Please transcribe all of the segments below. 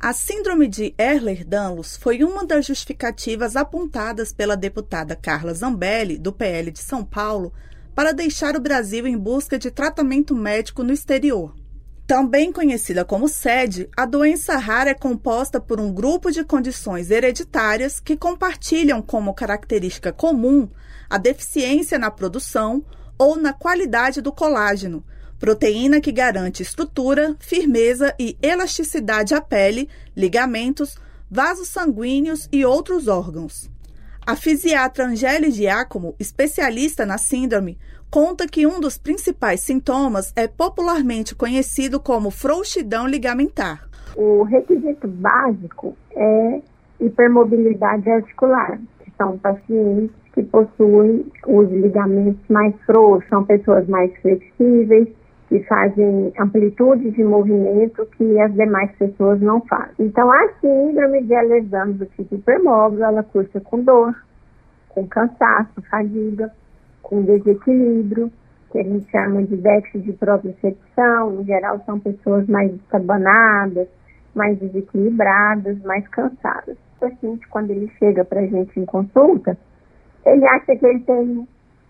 A síndrome de Ehlers-Danlos foi uma das justificativas apontadas pela deputada Carla Zambelli, do PL de São Paulo, para deixar o Brasil em busca de tratamento médico no exterior. Também conhecida como SED, a doença rara é composta por um grupo de condições hereditárias que compartilham como característica comum a deficiência na produção ou na qualidade do colágeno, proteína que garante estrutura, firmeza e elasticidade à pele, ligamentos, vasos sanguíneos e outros órgãos. A fisiatra Angele Giacomo, especialista na síndrome, conta que um dos principais sintomas é popularmente conhecido como frouxidão ligamentar. O requisito básico é hipermobilidade articular, que são pacientes que possuem os ligamentos mais frouxos, são pessoas mais flexíveis, que fazem amplitude de movimento que as demais pessoas não fazem. Então, a síndrome de Ehlers-Danlos do tipo hipermóvel, ela cursa com dor, com cansaço, fadiga, com desequilíbrio, que a gente chama de déficit de propriocepção. Em geral, são pessoas mais estabanadas, mais desequilibradas, mais cansadas. O paciente, quando ele chega para a gente em consulta, ele acha que ele tem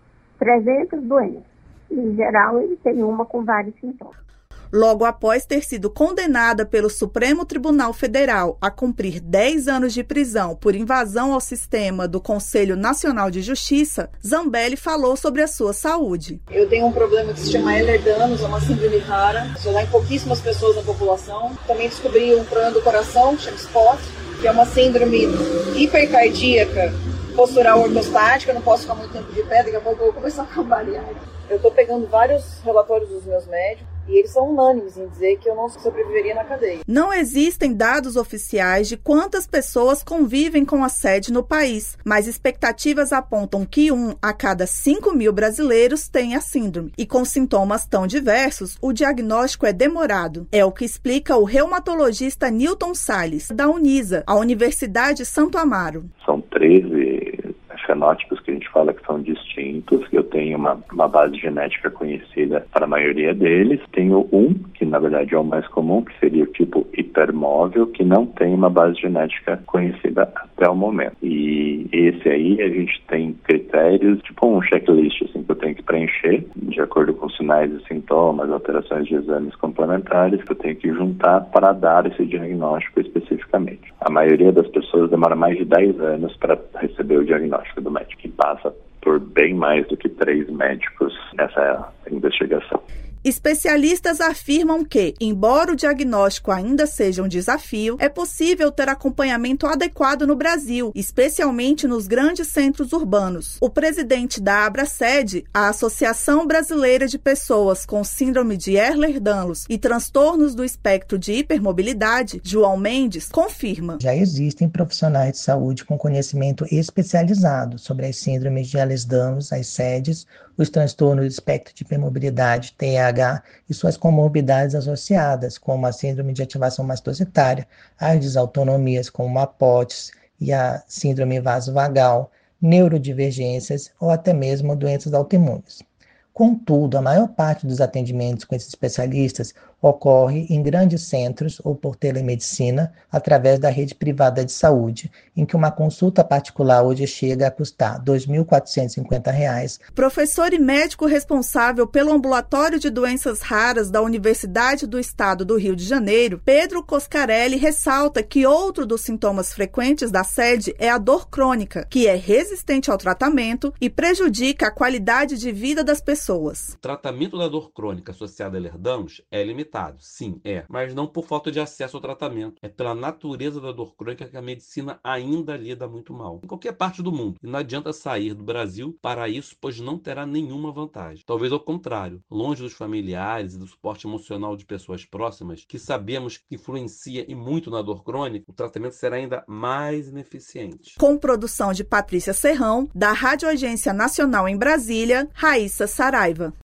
300 doenças. Em geral, ele tem uma com vários sintomas. Logo após ter sido condenada pelo Supremo Tribunal Federal a cumprir 10 anos de prisão por invasão ao sistema do Conselho Nacional de Justiça, Zambelli falou sobre a sua saúde. Eu tenho um problema que se chama Ehlers-Danlos, é uma síndrome rara, só dá em pouquíssimas pessoas na população. Também descobri um problema do coração, que chama SPOT, que é uma síndrome hipercardíaca postural ortostática. Eu não posso ficar muito tempo de pé, daqui a pouco eu vou começar a cambalear. Eu estou pegando vários relatórios dos meus médicos e eles são unânimes em dizer que eu não sobreviveria na cadeia. Não existem dados oficiais de quantas pessoas convivem com a SED no país, mas expectativas apontam que 1 a cada 5.000 brasileiros tem a síndrome. E com sintomas tão diversos, o diagnóstico é demorado. É o que explica o reumatologista Newton Salles, da Unisa, a Universidade Santo Amaro. São 13 fenótipos que a gente fala que são distintos. Eu tenho uma base genética conhecida para a maioria deles. Tenho um, que na verdade é o mais comum, que seria o tipo hipermóvel, que não tem uma base genética conhecida até o momento. E esse aí a gente tem critérios, tipo um checklist assim, que eu tenho que preencher, de acordo com sinais e sintomas, alterações de exames complementares, que eu tenho que juntar para dar esse diagnóstico especificamente. A maioria das pessoas demora mais de 10 anos para receber o diagnóstico do médico, que passa por bem mais do que 3 médicos nessa investigação. Especialistas afirmam que, embora o diagnóstico ainda seja um desafio, é possível ter acompanhamento adequado no Brasil, especialmente nos grandes centros urbanos. O presidente da ABRACED, a Associação Brasileira de Pessoas com Síndrome de Ehlers-Danlos e Transtornos do Espectro de Hipermobilidade, João Mendes, confirma. Já existem profissionais de saúde com conhecimento especializado sobre as síndromes de Ehlers-Danlos, as SEDs, os transtornos do espectro de hipermobilidade, TEAH, e suas comorbidades associadas, como a síndrome de ativação mastocitária, as desautonomias, como a POTS e a síndrome vasovagal, neurodivergências ou até mesmo doenças autoimunes. Contudo, a maior parte dos atendimentos com esses especialistas ocorre em grandes centros ou por telemedicina através da rede privada de saúde, em que uma consulta particular hoje chega a custar R$ 2.450. Professor e médico responsável pelo Ambulatório de Doenças Raras da Universidade do Estado do Rio de Janeiro, Pedro Coscarelli, ressalta que outro dos sintomas frequentes da SED é a dor crônica, que é resistente ao tratamento e prejudica a qualidade de vida das pessoas. O tratamento da dor crônica associada a Ehlers-Danlos é limitado. Sim, mas não por falta de acesso ao tratamento. É pela natureza da dor crônica que a medicina ainda lida muito mal. Em qualquer parte do mundo. E não adianta sair do Brasil para isso, pois não terá nenhuma vantagem. Talvez ao contrário. Longe dos familiares e do suporte emocional de pessoas próximas, que sabemos que influencia e muito na dor crônica, o tratamento será ainda mais ineficiente. Com produção de Patrícia Serrão, da Rádio Agência Nacional em Brasília, Raíssa Saraiva.